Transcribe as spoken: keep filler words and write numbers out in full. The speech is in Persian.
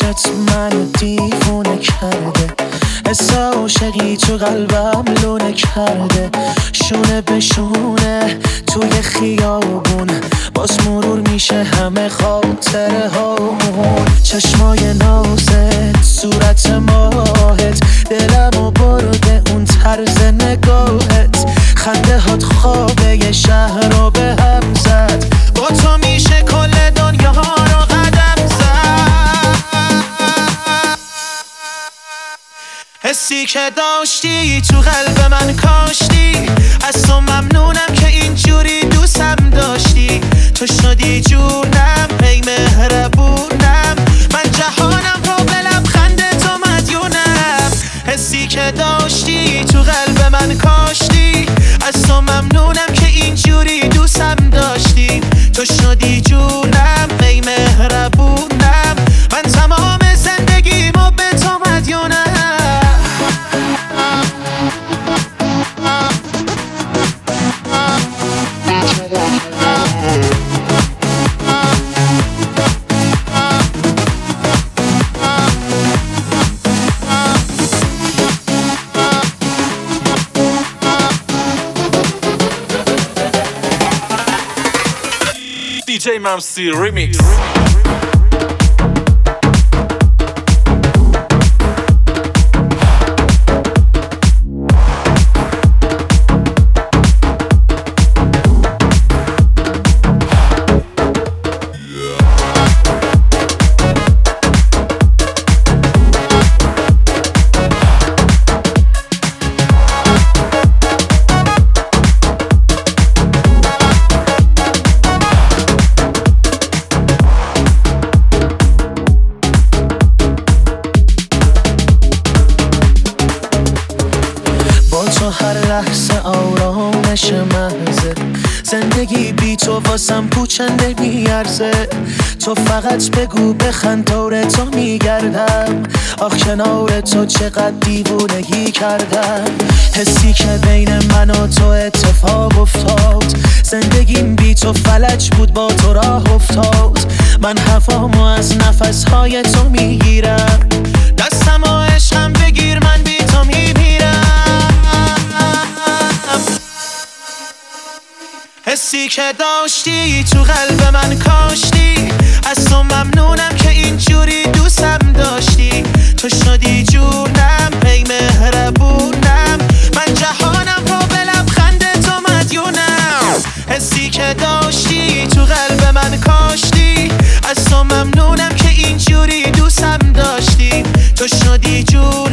چشات منو دیوونه کرده، حس عاشقی تو قلبم لونه کرده. شونه به شونه توی خیابون باز مرور میشه همه خاطره هامون. چشمای نازت، صورت ماهت، دلمو برده اون طرز نگاهت. خنده هات خوابه یه شهر رو به هم زد، با تو میشه کل دنیا رو قدم زد. حسی که داشتی تو قلب من کاشتی، از تو ممنونم که اینجوری دوستم داشتی. تو شدی جونم، ای مهربونم، من جهانم رو به لبخند تو مدیونم. حسی که داشتی تو قلب من کاشتی، از تو ممنونم که اینجوری دوستم داشتی. تو شدی جونم، ای مهربونم، من تمام زندگیمو به تو مدیونم. دی جی ممسی ریمیکس. تو هر لحظه آرامش محضه، زندگی بی تو واسم پوچنده میارزه. تو فقط بگو بخند دور تو میگردم، آخ کنار تو چقدر دیوونگی کردم. حسی که بین من و تو اتفاق افتاد، زندگیم بی تو فلج بود با تو راه افتاد. من هوامو از نفسهای تو میگیرم، دستم و عشقم بگیر من بی تو میمیرم. حسی که داشتی تو قلب من کاشتی، از تو ممنونم که اینجوری دوستم داشتی. تو شدی جونم، ای مهربونم، من جهانم رو به لبخند تو مدیونم. حسی که داشتی تو قلب من کاشتی، از تو ممنونم که اینجوری دوستم داشتی. تو شدی جونم.